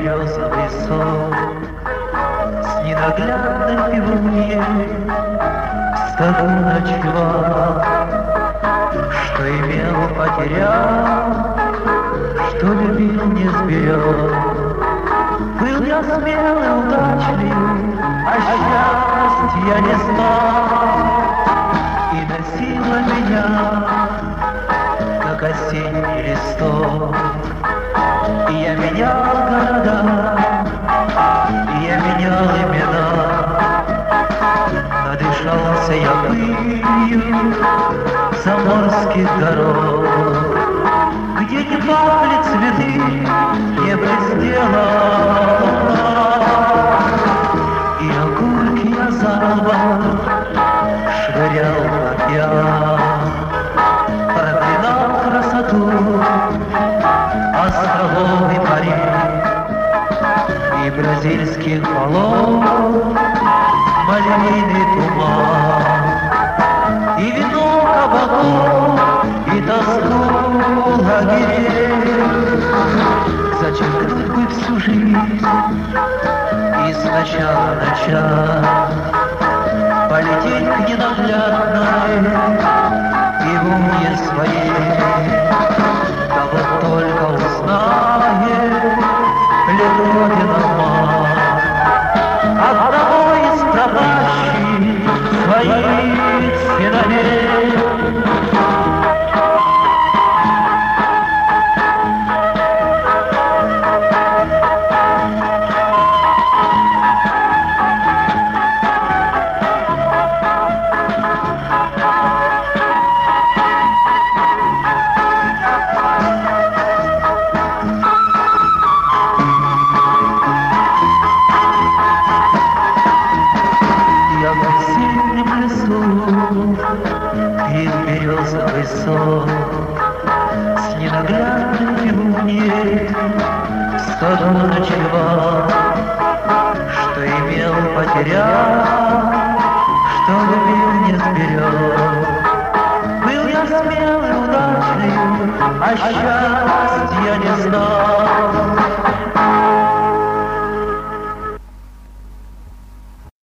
березовый сон с ненаглядной пивуньей с тобой ночевал, что имел, потерял, что любил, не сберег. Был я смелый, удачлив, а счастья не знал, и носила меня, как осенний листок. И я менял города, и я менял имена, надышался я пылью заморских дорог, где не пахли цветы, не блестело, и огурки я залпом швырял в океан, проклинал красоту островов и морей, и бразильских полов малиновый туман, и вино кабаков, и тоску лагерей. Зачем бы всю жизнь и сначала начать полететь к ненаглядной пивунье своей? Да вот только узнает Родина мать одного из пропащих своих сыновей. Пил березовый сон с ненаглядной пивуньей, с тобой ночевал, что имел, потерял, что любил, не сберег. Был я смелый, удачлив, а счастье